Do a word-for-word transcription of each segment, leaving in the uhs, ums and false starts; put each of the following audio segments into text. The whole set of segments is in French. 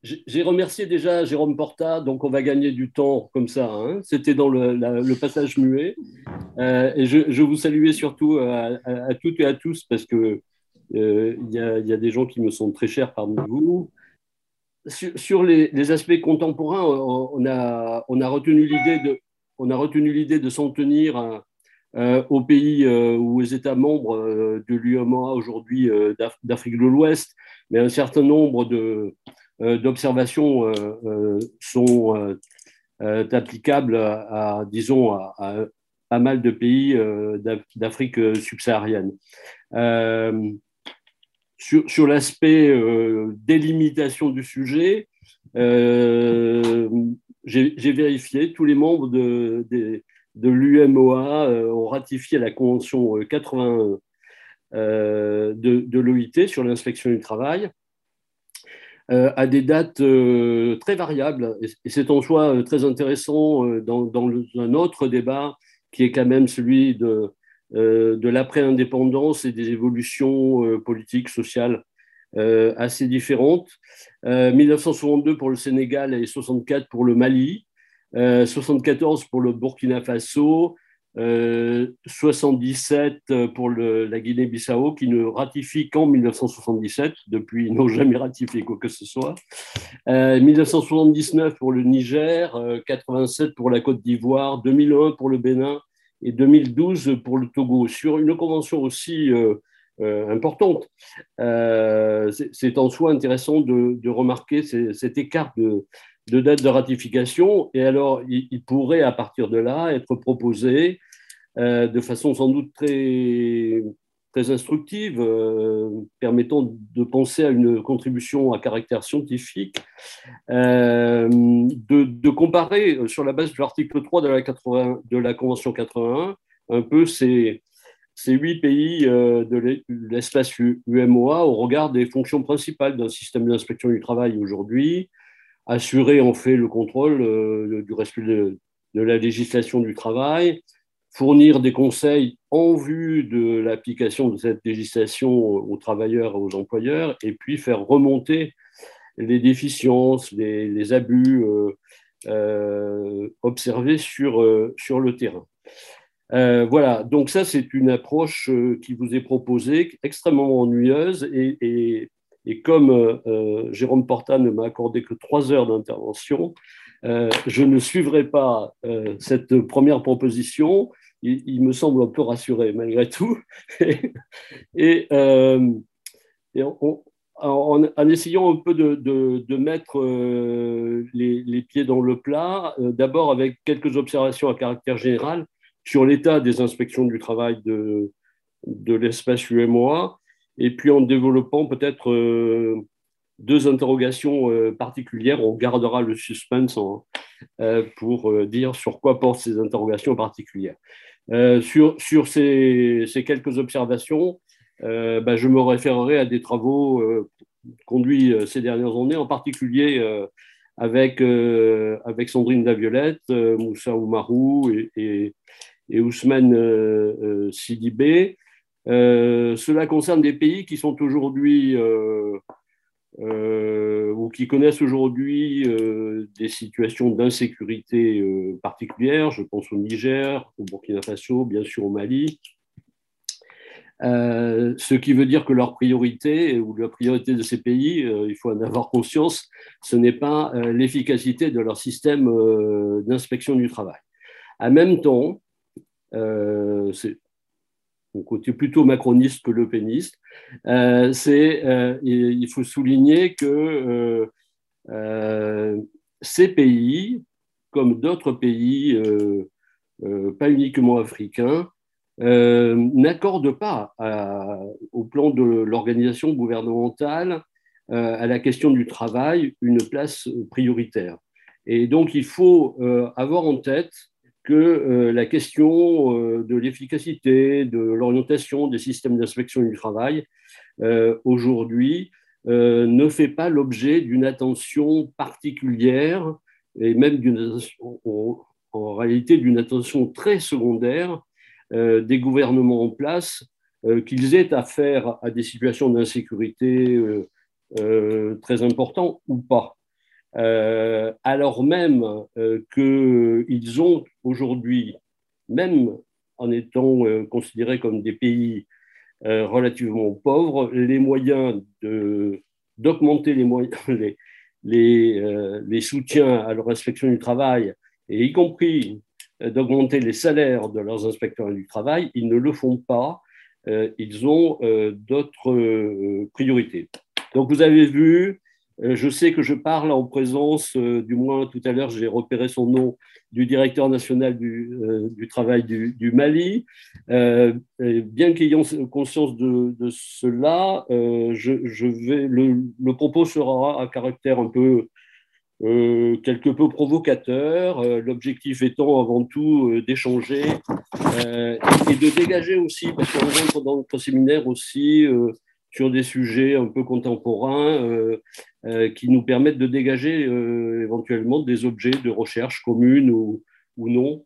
J'ai remercié déjà Jérôme Porta, donc on va gagner du temps comme ça, hein. C'était dans le, la- le passage muet. Euh, et je, je vous saluais surtout à, à- à toutes et à tous parce que euh, il y a, il y a des gens qui me sont très chers parmi vous. Sur, sur les, les aspects contemporains, on, on a, on a retenu l'idée de, on a retenu l'idée de s'en tenir à- euh, aux pays euh, ou aux États membres euh, de l'U E M O A aujourd'hui euh, d'Af- d'Afrique de l'Ouest, mais un certain nombre de, euh, d'observations euh, euh, sont euh, euh, applicables à, à, disons, à, à pas mal de pays euh, d'Af- d'Afrique subsaharienne. Euh, sur, sur l'aspect euh, délimitation du sujet, euh, j'ai j'ai vérifié, tous les membres de, de, de l'U M O A euh, ont ratifié la Convention quatre-vingt-un euh, de, de l'O I T sur l'inspection du travail euh, à des dates euh, très variables. Et, et c'est en soi euh, très intéressant euh, dans, dans le, un autre débat qui est quand même celui de, euh, de l'après-indépendance et des évolutions euh, politiques, sociales euh, assez différentes. Euh, mille neuf cent soixante-deux pour le Sénégal et soixante-quatre pour le Mali, euh, soixante-quatorze pour le Burkina Faso, euh, soixante-dix-sept pour le, la Guinée-Bissau, qui ne ratifie qu'en mille neuf cent soixante-dix-sept. Depuis, ils n'ont jamais ratifié quoi que ce soit. Euh, mille neuf cent soixante-dix-neuf pour le Niger, euh, quatre-vingt-sept pour la Côte d'Ivoire, deux mille un pour le Bénin et deux mille douze pour le Togo. Sur une convention aussi euh, euh, importante, euh, c'est en soi intéressant de, de remarquer ces, cet écart de, de date de ratification. Et alors, il, il pourrait, à partir de là, être proposé euh, de façon sans doute très, très instructive, euh, permettant de penser à une contribution à caractère scientifique, euh, de, de, comparer euh, sur la base de l'article trois de la, quatre-vingts, de la Convention quatre-vingt-un un peu ces, ces huit pays euh, de l'espace U M O A au regard des fonctions principales d'un système d'inspection du travail aujourd'hui, assurer en fait le contrôle euh, du respect de, de la législation du travail, fournir des conseils en vue de l'application de cette législation aux travailleurs et aux employeurs, et puis faire remonter les déficiences, les, les abus euh, euh, observés sur, euh, sur le terrain. Euh, voilà, donc ça c'est une approche euh, qui vous est proposée, extrêmement ennuyeuse, et, et, et comme euh, Jérôme Porta ne m'a accordé que trois heures d'intervention, euh, je ne suivrai pas euh, cette première proposition. Il, il, me semble un peu rassuré malgré tout. et, et, euh, et on, en, en, essayant un peu de, de, de mettre euh, les, les, pieds dans le plat, euh, d'abord avec quelques observations à caractère général sur l'état des inspections du travail de, de l'espace U M O A, et puis en développant peut-être euh, deux interrogations euh, particulières. On gardera le suspense en, euh, pour euh, dire sur quoi portent ces interrogations particulières. Euh, sur sur ces, ces quelques observations, euh, ben, je me référerai à des travaux euh, conduits euh, ces dernières années, en particulier euh, avec, euh, avec Sandrine Laviolette, euh, Moussa Oumarou et, et, et Ousmane euh, euh, Sidibé. Euh, cela concerne des pays qui sont aujourd'hui euh, euh, ou qui connaissent aujourd'hui euh, des situations d'insécurité euh, particulières. Je pense au Niger, au Burkina Faso, bien sûr au Mali. Euh, ce qui veut dire que leur priorité, ou la priorité de ces pays, euh, il faut en avoir conscience, ce n'est pas euh, l'efficacité de leur système euh, d'inspection du travail. En même temps, euh, c'est mon côté plutôt macroniste que le péniste, euh, c'est, euh, il faut souligner que euh, euh, ces pays, comme d'autres pays, euh, euh, pas uniquement africains, euh, n'accordent pas à, au plan de l'organisation gouvernementale euh, à la question du travail une place prioritaire. Et donc, il faut euh, avoir en tête que euh, la question euh, de l'efficacité, de l'orientation des systèmes d'inspection du travail, euh, aujourd'hui, euh, ne fait pas l'objet d'une attention particulière et même d'une, en, en réalité d'une attention très secondaire euh, des gouvernements en place, euh, qu'ils aient affaire à des situations d'insécurité euh, euh, très importantes ou pas. euh, alors même euh, qu'ils ont aujourd'hui, même en étant euh, considérés comme des pays euh, relativement pauvres, les moyens de, d'augmenter les, moyens, les, les, euh, les soutiens à leur inspection du travail, et y compris euh, d'augmenter les salaires de leurs inspecteurs du travail, ils ne le font pas. Euh, ils ont euh, d'autres euh, priorités. Donc vous avez vu, euh, je sais que je parle en présence, euh, du moins tout à l'heure j'ai repéré son nom, du directeur national du, euh, du travail du, du Mali. Euh, bien qu'ayant conscience de, de cela, euh, je, je vais, le, le, propos sera à caractère un peu, euh, quelque peu provocateur, euh, l'objectif étant avant tout euh, d'échanger euh, et, et de dégager aussi, parce qu'on rentre dans notre séminaire aussi euh, sur des sujets un peu contemporains euh, euh, qui nous permettent de dégager euh, éventuellement des objets de recherche communes ou, ou non.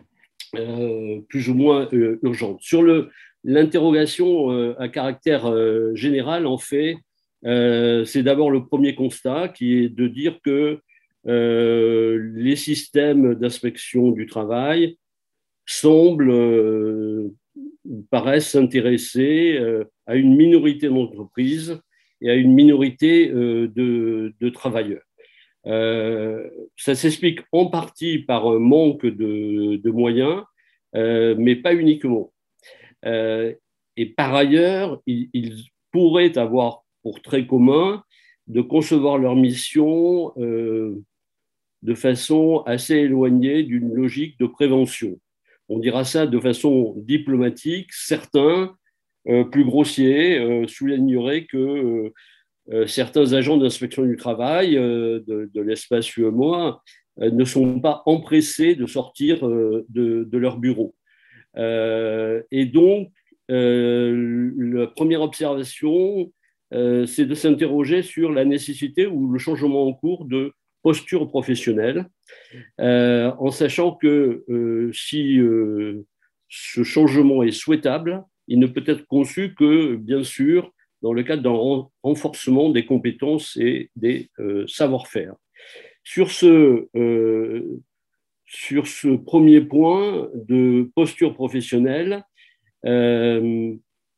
Euh, plus ou moins euh, urgente. Sur le, l'interrogation euh, à caractère euh, général, en fait, euh, c'est d'abord le premier constat qui est de dire que euh, les systèmes d'inspection du travail semblent, euh, paraissent s'intéresser euh, à une minorité d'entreprises et à une minorité euh, de, de travailleurs. Euh, ça s'explique en partie par un manque de, de moyens, euh, mais pas uniquement. Euh, et par ailleurs, ils, ils, pourraient avoir pour trait commun de concevoir leur mission euh, de façon assez éloignée d'une logique de prévention. On dira ça de façon diplomatique. Certains, euh, plus grossiers, euh, souligneraient que euh, euh, certains agents d'inspection du travail euh, de, de l'espace U E M O A euh, ne sont pas empressés de sortir euh, de, de leur bureau. Euh, et donc, euh, la première observation, euh, c'est de s'interroger sur la nécessité ou le changement en cours de posture professionnelle, euh, en sachant que euh, si euh, ce changement est souhaitable, il ne peut être conçu que, bien sûr, dans le cadre d'un renforcement des compétences et des euh, savoir-faire. Sur ce, euh, sur ce premier point de posture professionnelle, euh,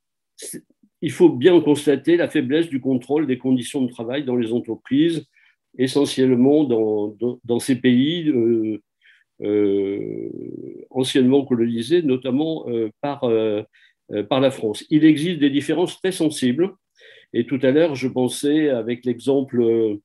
il faut bien constater la faiblesse du contrôle des conditions de travail dans les entreprises, essentiellement dans, dans, dans ces pays euh, euh, anciennement colonisés, notamment euh, par, euh, par la France. Il existe des différences très sensibles. Et tout à l'heure, je pensais, avec l'exemple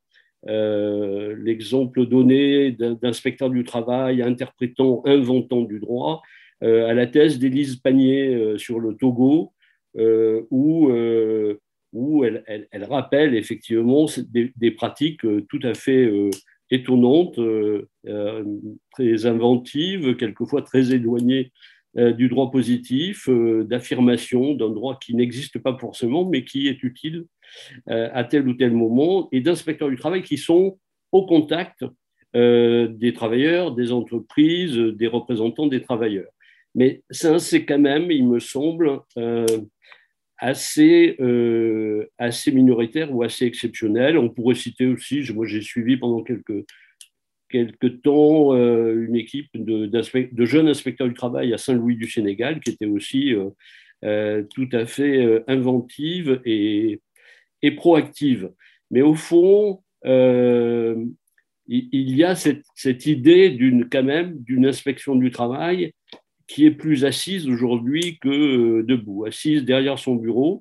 euh, l'exemple donné d'inspecteur du travail interprétant, inventant du droit, euh, à la thèse d'Élise Panier euh, sur le Togo, euh, où, euh, où elle, elle, elle, rappelle effectivement des, des pratiques euh, tout à fait euh, étonnantes, euh, très inventives, quelquefois très éloignées euh, du droit positif, euh, d'affirmation d'un droit qui n'existe pas forcément, mais qui est utile euh, à tel ou tel moment, et d'inspecteurs du travail qui sont au contact euh, des travailleurs, des entreprises, des représentants des travailleurs. Mais ça, c'est quand même, il me semble, euh, assez, euh, assez minoritaire ou assez exceptionnel. On pourrait citer aussi, moi j'ai suivi pendant quelques, quelques temps euh, une équipe de, de jeunes inspecteurs du travail à Saint-Louis du Sénégal qui était aussi euh, euh, tout à fait euh, inventive et, et proactive. Mais au fond, euh, il y a cette, cette idée d'une, quand même d'une inspection du travail qui est plus assise aujourd'hui que euh, debout, assise derrière son bureau,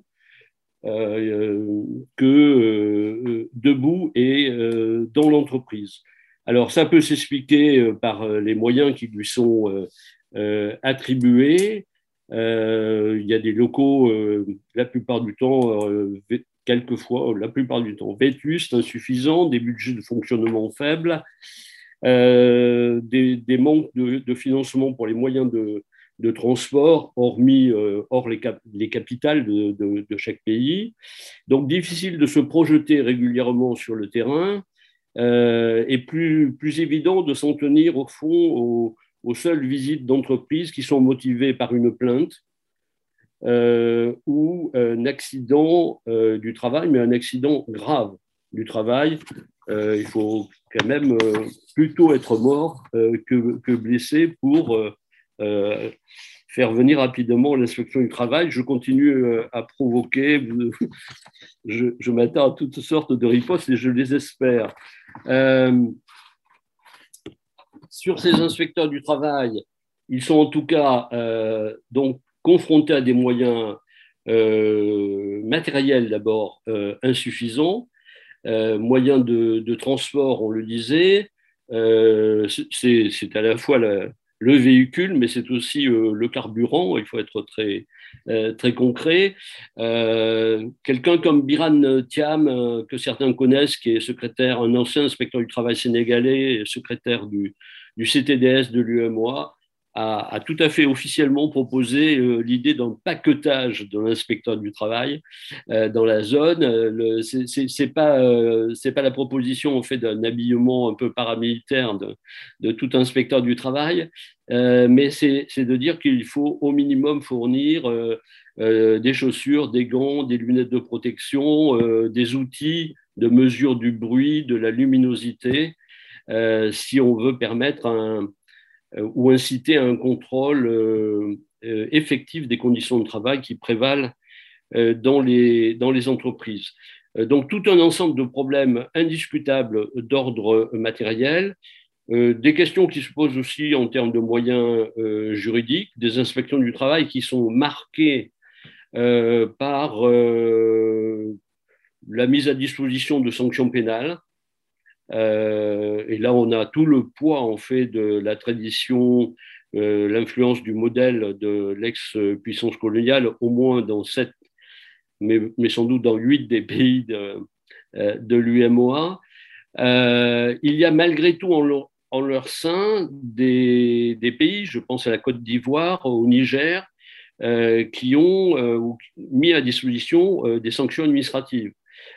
euh, que euh, debout et euh, dans l'entreprise. Alors, ça peut s'expliquer par les moyens qui lui sont euh, euh, attribués. Euh, il y a des locaux, euh, la plupart du temps, euh, quelquefois, la plupart du temps, vétustes, insuffisants, des budgets de fonctionnement faibles, euh, des, des manques de, de financement pour les moyens de, de transport, hormis euh, hors les, cap les capitales de, de, de chaque pays. Donc, difficile de se projeter régulièrement sur le terrain euh, et plus, plus évident de s'en tenir au fond aux, aux seules visites d'entreprises qui sont motivées par une plainte euh, ou un accident euh, du travail, mais un accident grave du travail. Euh, il faut quand même euh, plutôt être mort euh, que, que blessé pour euh, euh, faire venir rapidement l'inspection du travail. Je continue euh, à provoquer, je, je m'attends à toutes sortes de ripostes et je les espère. Euh, sur ces inspecteurs du travail, ils sont en tout cas euh, donc confrontés à des moyens euh, matériels d'abord euh, insuffisants, euh, moyens de, de, transport, on le disait, euh, c'est à la fois la, le véhicule, mais c'est aussi euh, le carburant, il faut être très, euh, très concret. Euh, Quelqu'un comme Biran Thiam, euh, que certains connaissent, qui est secrétaire, un ancien inspecteur du travail sénégalais, secrétaire du, du C T D S de l'U M O A, a, a tout à fait officiellement proposé euh, l'idée d'un paquetage de l'inspecteur du travail euh, dans la zone. Ce n'est pas, euh, pas la proposition en fait, d'un habillement un peu paramilitaire de, de tout inspecteur du travail, euh, mais c'est de dire qu'il faut au minimum fournir euh, euh, des chaussures, des gants, des lunettes de protection, euh, des outils de mesure du bruit, de la luminosité, euh, si on veut permettre un, ou inciter à un contrôle euh, euh, effectif des conditions de travail qui prévalent euh, dans, les, dans les entreprises. Euh, donc tout un ensemble de problèmes indiscutables d'ordre matériel, euh, des questions qui se posent aussi en termes de moyens euh, juridiques, des inspections du travail qui sont marquées euh, par euh, la mise à disposition de sanctions pénales. Euh, et là, on a tout le poids en fait de la tradition, euh, l'influence du modèle de l'ex-puissance coloniale, au moins dans sept, mais, mais sans doute dans huit des pays de, de l'U M O A. Euh, il y a malgré tout en leur, en leur sein des, des pays, je pense à la Côte d'Ivoire, au Niger, euh, qui ont euh, mis à disposition euh, des sanctions administratives.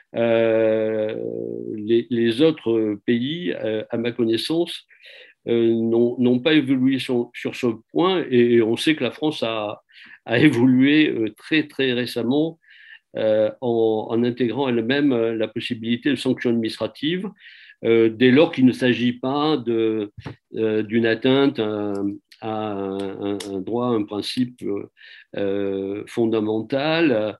Euh, les, les, autres pays, euh, à ma connaissance, euh, n'ont pas évolué sur, sur, ce point, et on sait que la France a, a évolué euh, très très récemment euh, en, en, intégrant elle-même la possibilité de sanctions administratives, euh, dès lors qu'il ne s'agit pas euh, d'une atteinte à, à un, un, droit, un principe euh, fondamental.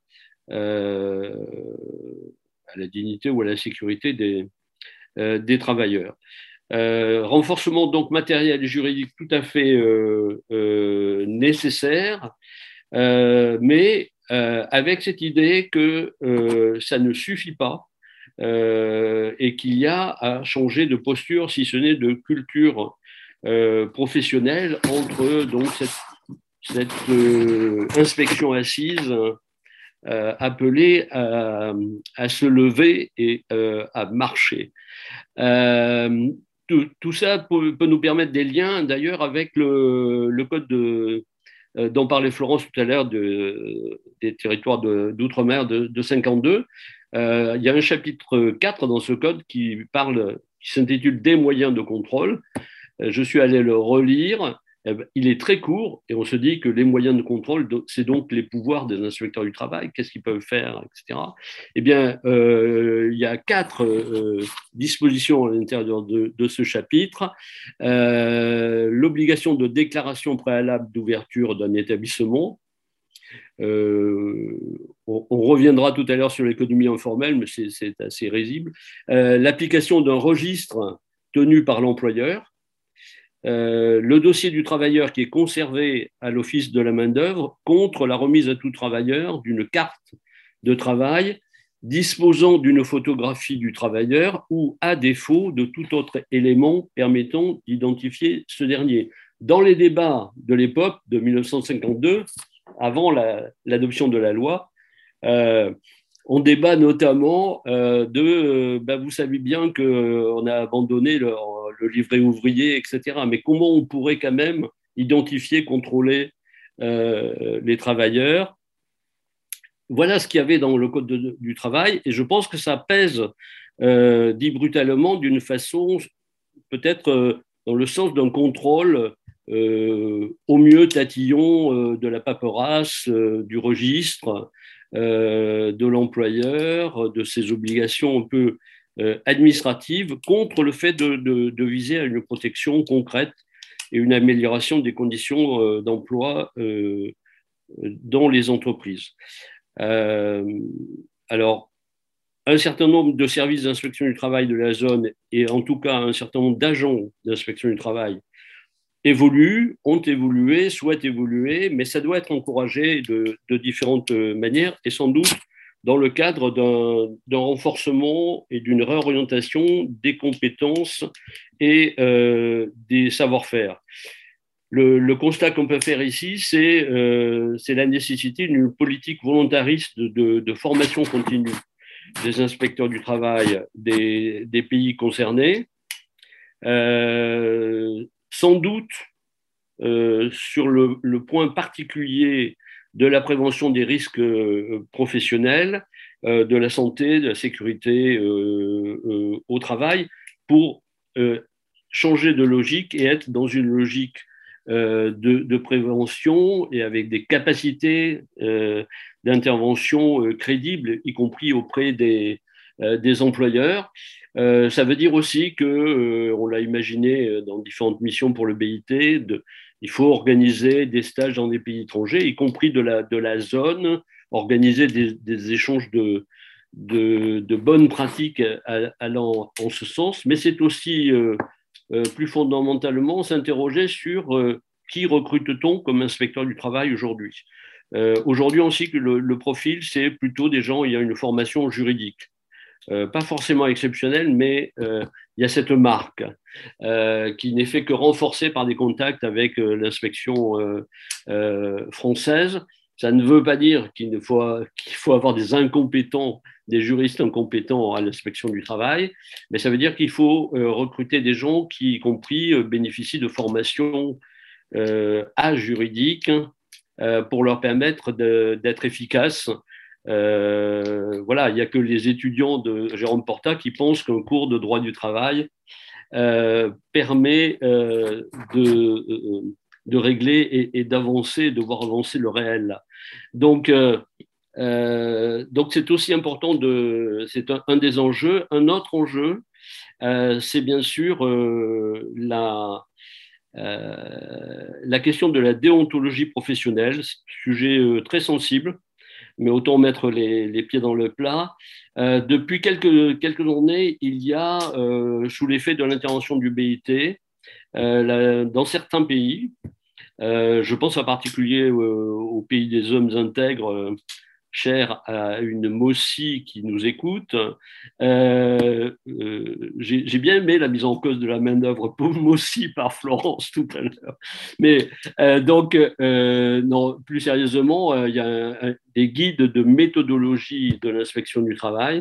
Euh, à la dignité ou à la sécurité des, euh, des travailleurs. Euh, renforcement donc matériel et juridique tout à fait euh, euh, nécessaire, euh, mais euh, avec cette idée que euh, ça ne suffit pas euh, et qu'il y a à changer de posture, si ce n'est de culture euh, professionnelle entre donc cette, cette euh, inspection assise Euh, appelés à, à, se lever et euh, à marcher. Euh, tout, tout, ça peut, peut, nous permettre des liens d'ailleurs avec le, le code de, euh, dont parlait Florence tout à l'heure de, des territoires d'outre-mer de, de, de cinquante-deux. Euh, il y a un chapitre quatre dans ce code qui parle, qui s'intitule Des moyens de contrôle. Euh, je suis allé le relire. Il est très court et on se dit que les moyens de contrôle, c'est donc les pouvoirs des inspecteurs du travail, qu'est-ce qu'ils peuvent faire, et cetera. Eh bien, euh, il y a quatre euh, dispositions à l'intérieur de, de ce chapitre. Euh, L'obligation de déclaration préalable d'ouverture d'un établissement. Euh, on, on reviendra tout à l'heure sur l'économie informelle, mais c'est assez risible. Euh, L'application d'un registre tenu par l'employeur. Euh, le dossier du travailleur qui est conservé à l'Office de la main-d'œuvre contre la remise à tout travailleur d'une carte de travail disposant d'une photographie du travailleur ou, à défaut, de tout autre élément permettant d'identifier ce dernier. Dans les débats de l'époque de mille neuf cent cinquante-deux, avant l'adoption la, de la loi, euh, on débat notamment euh, de, euh, ben vous savez bien qu'on euh, a abandonné le, le livret ouvrier, et cetera. Mais comment on pourrait quand même identifier, contrôler euh, les travailleurs? Voilà ce qu'il y avait dans le Code de, du travail, et je pense que ça pèse, euh, dit brutalement, d'une façon peut-être euh, dans le sens d'un contrôle euh, au mieux tatillon euh, de la paperasse, euh, du registre, Euh, de l'employeur, de ses obligations un peu euh, administrative contre le fait de, de, de viser à une protection concrète et une amélioration des conditions euh, d'emploi euh, dans les entreprises. Euh, alors, un certain nombre de services d'inspection du travail de la zone et en tout cas un certain nombre d'agents d'inspection du travail évoluent, ont évolué, souhaitent évoluer, mais ça doit être encouragé de, de différentes manières et sans doute dans le cadre d'un renforcement et d'une réorientation des compétences et euh, des savoir-faire. Le, le, constat qu'on peut faire ici, c'est euh, la nécessité d'une politique volontariste de, de, de formation continue des inspecteurs du travail des, des pays concernés. Euh, sans doute, euh, sur le, le point particulier de la prévention des risques euh, professionnels, euh, de la santé, de la sécurité euh, euh, au travail, pour euh, changer de logique et être dans une logique euh, de, de prévention et avec des capacités euh, d'intervention euh, crédibles, y compris auprès des, euh, des employeurs. Euh, ça veut dire aussi que, euh, on l'a imaginé dans différentes missions pour le B I T, de, il faut organiser des stages dans des pays étrangers, y compris de la, de la zone, organiser des, des échanges de, de, de bonnes pratiques allant en ce sens, mais c'est aussi euh, euh, plus fondamentalement s'interroger sur euh, qui recrute-t-on comme inspecteur du travail aujourd'hui. Euh, aujourd'hui, on sait que le, le profil, c'est plutôt des gens ayant une formation juridique. Euh, pas forcément exceptionnelle, mais euh, il y a cette marque euh, qui n'est fait que renforcée par des contacts avec euh, l'inspection euh, euh, française. Ça ne veut pas dire qu'il faut, qu'il faut avoir des incompétents, des juristes incompétents à l'inspection du travail, mais ça veut dire qu'il faut euh, recruter des gens qui, y compris, euh, bénéficient de formations euh, à juridique euh, pour leur permettre d'être efficaces. Euh, voilà, il n'y a que les étudiants de Jérôme Porta qui pensent qu'un cours de droit du travail euh, permet euh, de, de régler et, et d'avancer, de voir avancer le réel. Donc, euh, euh, donc c'est aussi important, de, c'est un, un des enjeux. Un autre enjeu, euh, c'est bien sûr euh, la, euh, la question de la déontologie professionnelle, sujet euh, très sensible, mais autant mettre les, les pieds dans le plat. Euh, depuis quelques, quelques années, il y a, euh, sous l'effet de l'intervention du B I T, euh, la, dans certains pays, euh, je pense en particulier euh, au pays des hommes intègres, euh, cher à une Mossi qui nous écoute. Euh, euh, J'ai bien aimé la mise en cause de la main-d'œuvre pour Mossi par Florence tout à l'heure. Mais euh, donc, euh, non, plus sérieusement, euh, il y a un, un, des guides de méthodologie de l'inspection du travail.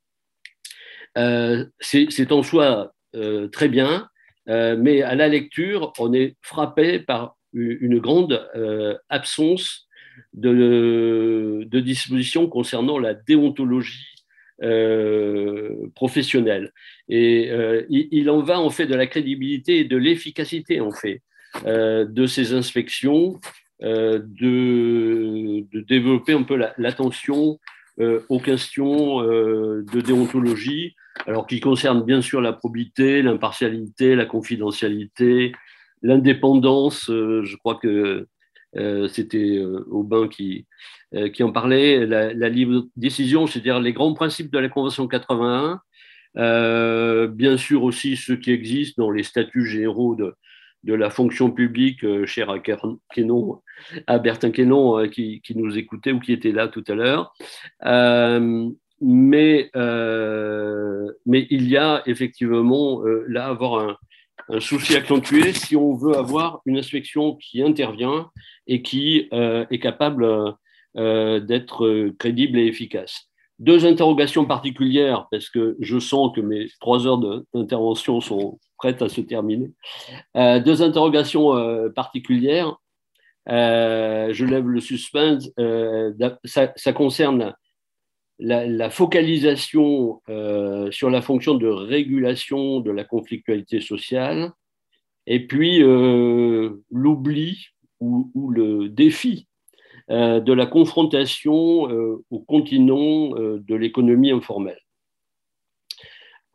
Euh, C'est en soi euh, très bien, euh, mais à la lecture, on est frappé par une grande euh, absence de, de dispositions concernant la déontologie euh, professionnelle. Et euh, il, il en va en fait de la crédibilité et de l'efficacité en fait euh, de ces inspections, euh, de, de développer un peu l'attention euh, aux questions euh, de déontologie, alors qui concernent bien sûr la probité, l'impartialité, la confidentialité, l'indépendance. Euh, je crois que euh, c'était euh, Aubin qui, euh, qui en parlait, la, la libre décision, c'est-à-dire les grands principes de la Convention quatre-vingt-un, euh, bien sûr aussi ceux qui existent dans les statuts généraux de, de la fonction publique, euh, cher à, Quénon, à Bertin Quénon, euh, qui, qui nous écoutait ou qui était là tout à l'heure. Euh, mais, euh, mais il y a effectivement euh, là avoir un, un souci accentué si on veut avoir une inspection qui intervient et qui euh, est capable euh, d'être crédible et efficace. Deux interrogations particulières, parce que je sens que mes trois heures d'intervention sont prêtes à se terminer. Euh, deux interrogations euh, particulières. Euh, je lève le suspense. Euh, ça, ça concerne la, la focalisation euh, sur la fonction de régulation de la conflictualité sociale, et puis euh, l'oubli ou, ou le défi euh, de la confrontation euh, au continent euh, de l'économie informelle.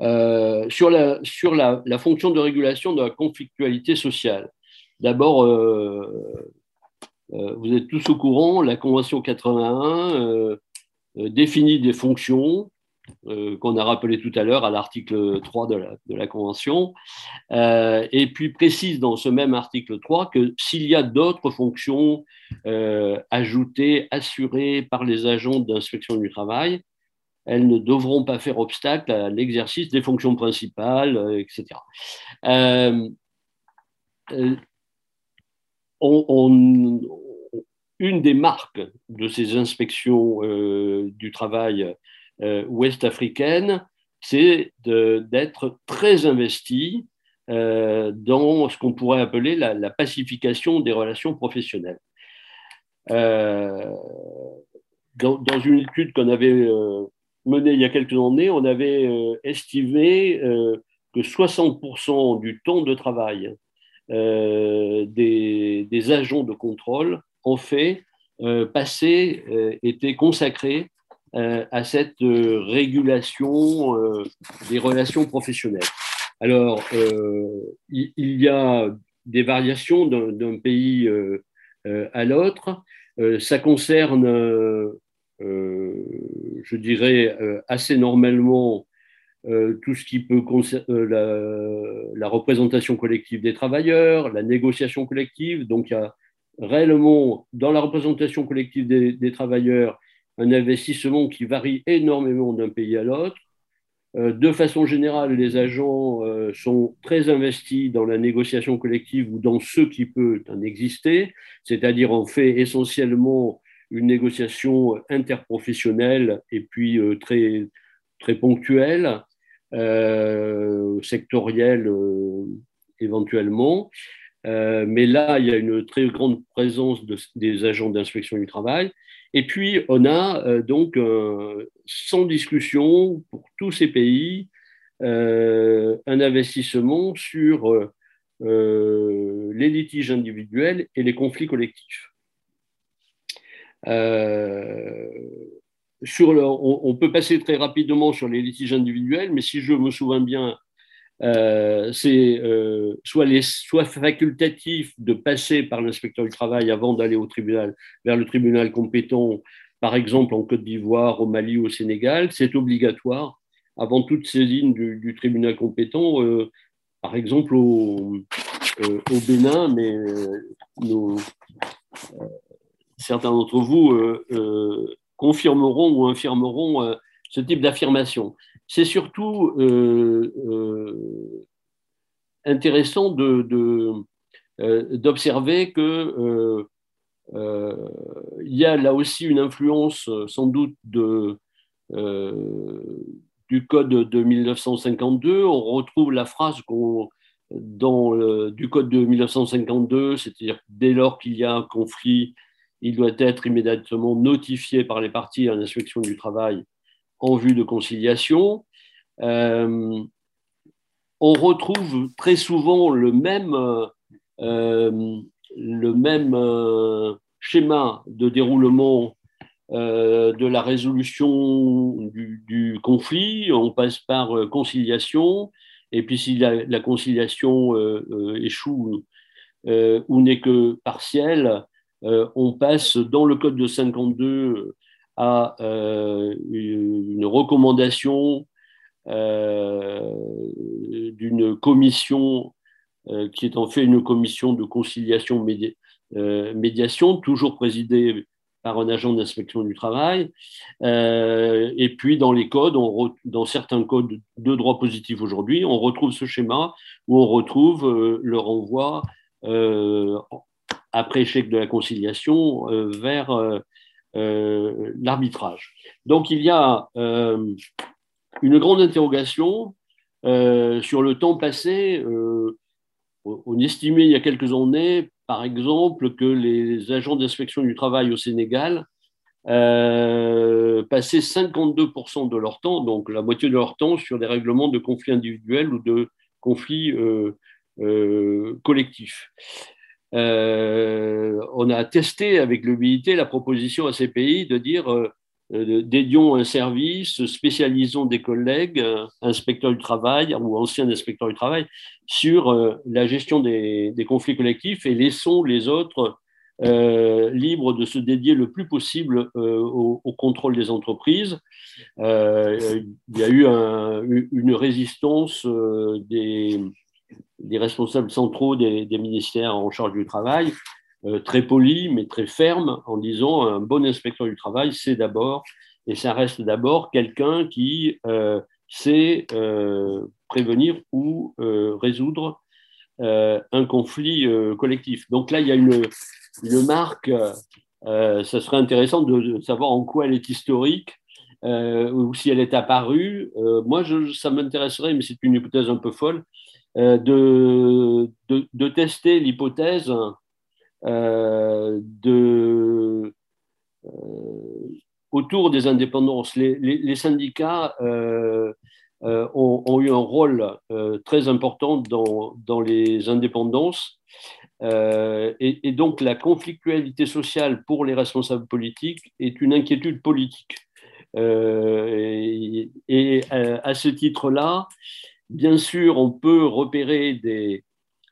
Euh, sur la, sur la, la fonction de régulation de la conflictualité sociale. D'abord, euh, euh, vous êtes tous au courant, la Convention quatre-vingt-un euh, euh, définit des fonctions euh, qu'on a rappelées tout à l'heure à l'article trois de la, de la Convention, euh, et puis précise dans ce même article trois que s'il y a d'autres fonctions euh, ajoutées, assurées par les agents d'inspection du travail, elles ne devront pas faire obstacle à l'exercice des fonctions principales, et cetera. Euh, on, on, une des marques de ces inspections euh, du travail euh, ouest-africaines, c'est d'être très investi euh, dans ce qu'on pourrait appeler la, la pacification des relations professionnelles. Euh, dans, dans, une étude qu'on avait euh, menée il y a quelques années, on avait euh, estimé euh, que soixante pour cent du temps de travail euh, des, des agents de contrôle, en fait, euh, passé, euh, était consacré euh, à cette euh, régulation euh, des relations professionnelles. Alors, euh, il, il y a des variations d'un pays euh, euh, à l'autre. Euh, ça concerne, euh, je dirais, euh, assez normalement euh, tout ce qui peut concerner euh, la, la représentation collective des travailleurs, la négociation collective. Donc, il y a réellement, dans la représentation collective des, des travailleurs, un investissement qui varie énormément d'un pays à l'autre. Euh, de façon générale, les agents euh, sont très investis dans la négociation collective ou dans ce qui peut en exister, c'est-à-dire on fait essentiellement une négociation interprofessionnelle et puis euh, très, très ponctuelle, euh, sectorielle euh, éventuellement. Euh, mais là, il y a une très grande présence de, des agents d'inspection du travail. Et puis, on a euh, donc, euh, sans discussion, pour tous ces pays, euh, un investissement sur euh, les litiges individuels et les conflits collectifs. Euh, sur le, on, on peut passer très rapidement sur les litiges individuels, mais si je me souviens bien, euh, c'est euh, soit, les, soit facultatif de passer par l'inspecteur du travail avant d'aller au tribunal, vers le tribunal compétent, par exemple en Côte d'Ivoire, au Mali ou au Sénégal, c'est obligatoire avant toute saisine du, du tribunal compétent, euh, par exemple au, euh, au Bénin, mais euh, nos, euh, certains d'entre vous euh, euh, confirmeront ou infirmeront euh, ce type d'affirmation. C'est surtout euh, euh, intéressant de, de, euh, d'observer que euh, euh, il y a là aussi une influence sans doute de, euh, du code de mille neuf cent cinquante-deux. On retrouve la phrase qu'on, dans le, du code de mille neuf cent cinquante-deux, c'est-à-dire dès lors qu'il y a un conflit, il doit être immédiatement notifié par les parties à l'inspection du travail en vue de conciliation. Euh, on retrouve très souvent le même, euh, le même euh, schéma de déroulement euh, de la résolution du, du, conflit. On passe par euh, conciliation, et puis si la, la conciliation euh, euh, échoue euh, ou n'est que partielle, euh, on passe dans le code de cinquante-deux à euh, une recommandation euh, d'une commission euh, qui est en fait une commission de conciliation médi euh, médiation, toujours présidée par un agent d'inspection du travail. Euh, et puis dans les codes, on dans certains codes de droit positif aujourd'hui, on retrouve ce schéma où on retrouve euh, le renvoi euh, après échec de la conciliation euh, vers euh, euh, l'arbitrage. Donc il y a euh, une grande interrogation euh, sur le temps passé. Euh, on estimait il y a quelques années, par exemple, que les agents d'inspection du travail au Sénégal euh, passaient cinquante-deux pour cent de leur temps, donc la moitié de leur temps, sur des règlements de conflits individuels ou de conflits euh, euh, collectifs. Euh, on a testé avec l'humilité la proposition à ces pays de dire euh, euh, dédions un service, spécialisons des collègues, euh, inspecteurs du travail ou anciens inspecteurs du travail, sur euh, la gestion des, des conflits collectifs et laissons les autres euh, libres de se dédier le plus possible euh, au, au contrôle des entreprises. Euh, il y a eu un, une résistance euh, des, des responsables centraux des, des ministères en charge du travail, euh, très poli, mais très ferme, en disant un bon inspecteur du travail, c'est d'abord, et ça reste d'abord, quelqu'un qui euh, sait euh, prévenir ou euh, résoudre euh, un conflit euh, collectif. Donc là, il y a une, une marque, euh, ça serait intéressant de, de savoir en quoi elle est historique, euh, ou si elle est apparue. Euh, moi, je, ça m'intéresserait, mais c'est une hypothèse un peu folle, euh, de, de, de, tester l'hypothèse euh, de, euh, autour des indépendances. Les, les, les syndicats euh, euh, ont, ont, eu un rôle euh, très important dans, dans les indépendances. Euh, et, et donc, la conflictualité sociale pour les responsables politiques est une inquiétude politique. Euh, et, et à ce titre-là, bien sûr, on peut repérer des,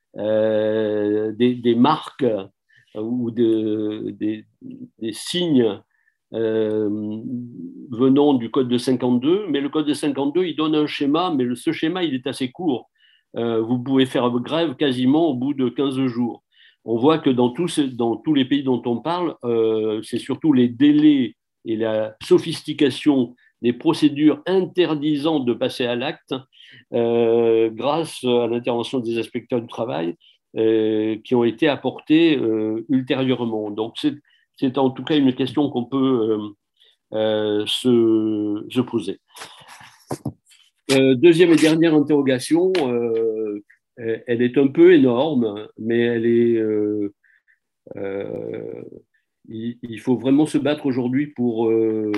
euh, des, des, marques ou de, des, des, signes euh, venant du code de cinquante-deux, mais le code de cinquante-deux, il donne un schéma, mais le, ce schéma, il est assez court. Euh, vous pouvez faire grève quasiment au bout de quinze jours. On voit que dans tous, dans tous les pays dont on parle, euh, c'est surtout les délais et la sophistication des procédures interdisant de passer à l'acte euh, grâce à l'intervention des inspecteurs du travail euh, qui ont été apportées euh, ultérieurement. Donc, c'est, c'est en tout cas une question qu'on peut euh, euh, se, se poser. Euh, deuxième et dernière interrogation, euh, elle est un peu énorme, mais elle est, euh, euh, il, il, faut vraiment se battre aujourd'hui pour, euh,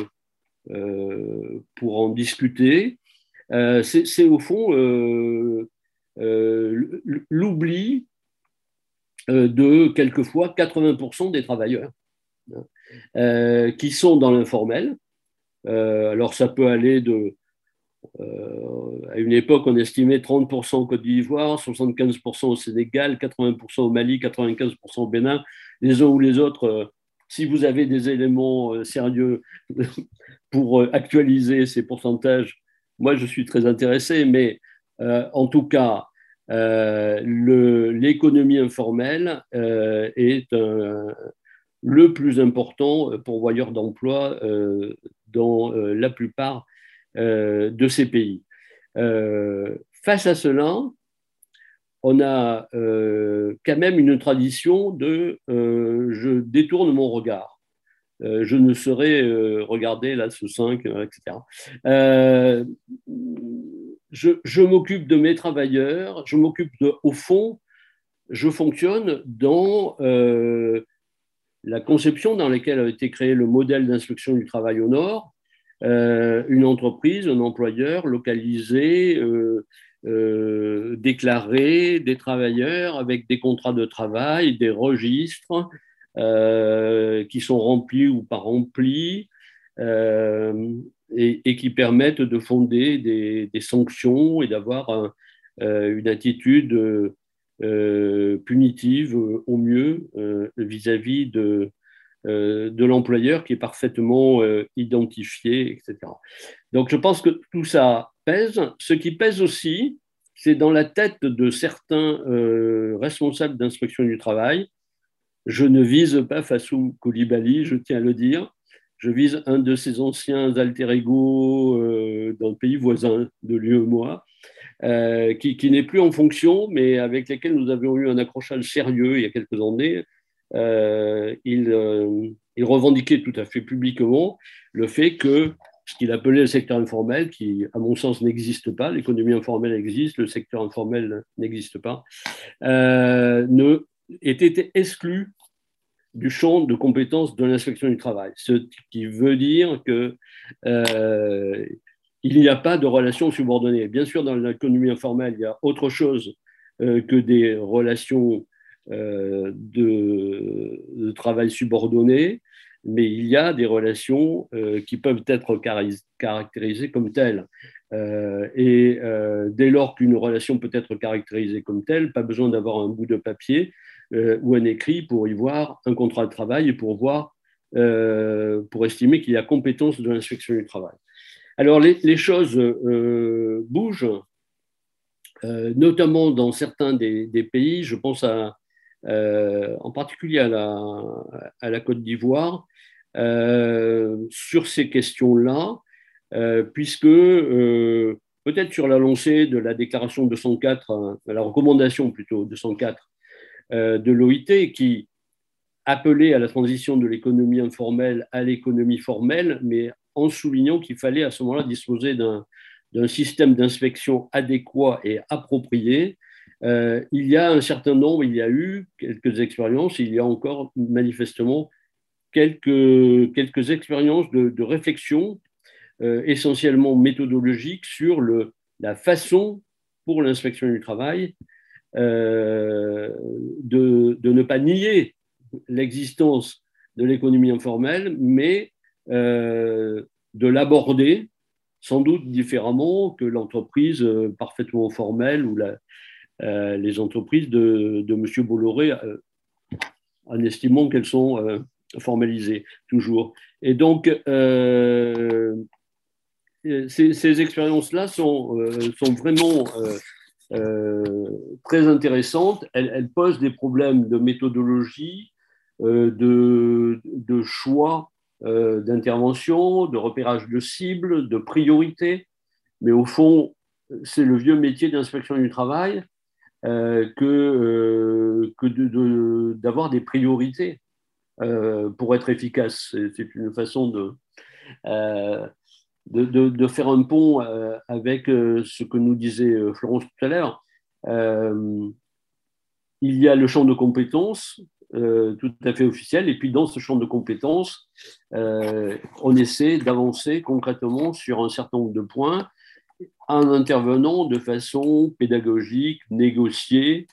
euh, pour en discuter. Euh, c'est, c'est au fond euh, euh, l'oubli euh, de quelquefois quatre-vingts pour cent des travailleurs euh, qui sont dans l'informel. Euh, alors ça peut aller de Euh, à une époque, on estimait trente pour cent au Côte d'Ivoire, soixante-quinze pour cent au Sénégal, quatre-vingts pour cent au Mali, quatre-vingt-quinze pour cent au Bénin. Les uns ou les autres, euh, si vous avez des éléments euh, sérieux pour euh, actualiser ces pourcentages, moi, je suis très intéressé. Mais euh, en tout cas, euh, le, l'économie informelle euh, est un, le plus important pourvoyeur d'emploi euh, dans euh, la plupart euh, de ces pays. Euh, face à cela, on a euh, quand même une tradition de euh, je détourne mon regard. Euh, je ne saurais euh, regarder là ce cinq, euh, et cetera. Euh, je, je m'occupe de mes travailleurs, je m'occupe de, au fond, je fonctionne dans euh, la conception dans laquelle a été créé le modèle d'instruction du travail au Nord, euh, une entreprise, un employeur localisé, euh, euh, déclaré, des travailleurs avec des contrats de travail, des registres euh, qui sont remplis ou pas remplis euh, et, et, qui permettent de fonder des, des sanctions et d'avoir un, euh, une attitude euh, punitive euh, au mieux euh, vis-à-vis de de l'employeur qui est parfaitement euh, identifié, et cetera. Donc, je pense que tout ça pèse. Ce qui pèse aussi, c'est dans la tête de certains euh, responsables d'inspection du travail. Je ne vise pas Fassou Koulibaly, je tiens à le dire. Je vise un de ses anciens alter ego euh, dans le pays voisin de l'U E M O A, euh, qui, qui n'est plus en fonction, mais avec lesquels nous avions eu un accrochage sérieux il y a quelques années. Euh, il, euh, il revendiquait tout à fait publiquement le fait que ce qu'il appelait le secteur informel, qui à mon sens n'existe pas, l'économie informelle existe, le secteur informel n'existe pas, euh, ne, était exclu du champ de compétences de l'inspection du travail. Ce qui veut dire que euh, il n'y a pas de relations subordonnées. Bien sûr, dans l'économie informelle, il y a autre chose euh, que des relations euh, de, de travail subordonnées, mais il y a des relations euh, qui peuvent être caractérisées comme telles. Euh, et euh, dès lors qu'une relation peut être caractérisée comme telle, pas besoin d'avoir un bout de papier euh, ou un écrit pour y voir un contrat de travail et pour voir, euh, pour estimer qu'il y a compétence de l'inspection du travail. Alors les, les choses euh, bougent, euh, notamment dans certains des, des, pays. Je pense à, euh, en particulier à la, à la Côte d'Ivoire, euh, sur ces questions-là. Euh, puisque euh, peut-être sur la lancée de la déclaration deux cent quatre, hein, la recommandation plutôt deux cent quatre euh, de l'O I T, qui appelait à la transition de l'économie informelle à l'économie formelle, mais en soulignant qu'il fallait à ce moment-là disposer d'un, d'un système d'inspection adéquat et approprié. Euh, il y a un certain nombre, il y a eu quelques expériences, il y a encore manifestement quelques, quelques expériences de, de réflexion Euh, essentiellement méthodologique sur le, la façon pour l'inspection du travail euh, de, de ne pas nier l'existence de l'économie informelle, mais euh, de l'aborder sans doute différemment que l'entreprise euh, parfaitement formelle ou la, euh, les entreprises de, de M. Bolloré, euh, en estimant qu'elles sont euh, formalisées toujours. Et donc, euh, ces, ces expériences-là sont, euh, sont vraiment euh, euh, très intéressantes. Elles, elles, posent des problèmes de méthodologie, euh, de, de, choix euh, d'intervention, de repérage de cibles, de priorités. Mais au fond, c'est le vieux métier d'inspection du travail euh, que, euh, que de, de, d'avoir des priorités euh, pour être efficace. C'est, c'est une façon de... Euh, De, de, de, faire un pont euh, avec euh, ce que nous disait euh, Florence tout à l'heure. Euh, il y a le champ de compétences euh, tout à fait officiel, et puis dans ce champ de compétences, euh, on essaie d'avancer concrètement sur un certain nombre de points en intervenant de façon pédagogique, négociée.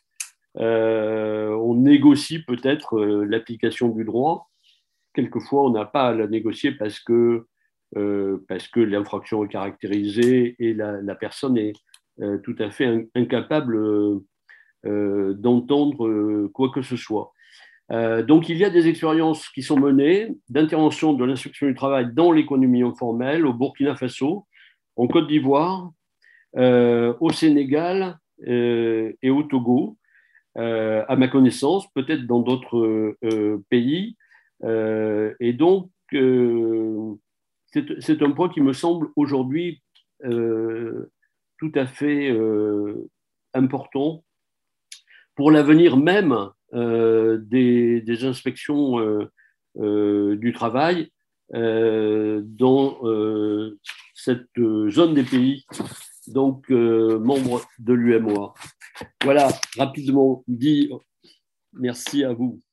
Euh, on négocie peut-être euh, l'application du droit. Quelquefois, on n'a pas à la négocier parce que Euh, parce que l'infraction est caractérisée et la, la personne est euh, tout à fait in, incapable euh, euh, d'entendre euh, quoi que ce soit. Euh, donc, il y a des expériences qui sont menées d'intervention de l'inspection du travail dans l'économie informelle au Burkina Faso, en Côte d'Ivoire, euh, au Sénégal euh, et au Togo, euh, à ma connaissance, peut-être dans d'autres euh, pays. Euh, et donc, euh, c'est, c'est un point qui me semble aujourd'hui euh, tout à fait euh, important pour l'avenir même euh, des, des, inspections euh, euh, du travail euh, dans euh, cette zone des pays, donc euh, membres de l'U M O A. Voilà, rapidement dit, merci à vous.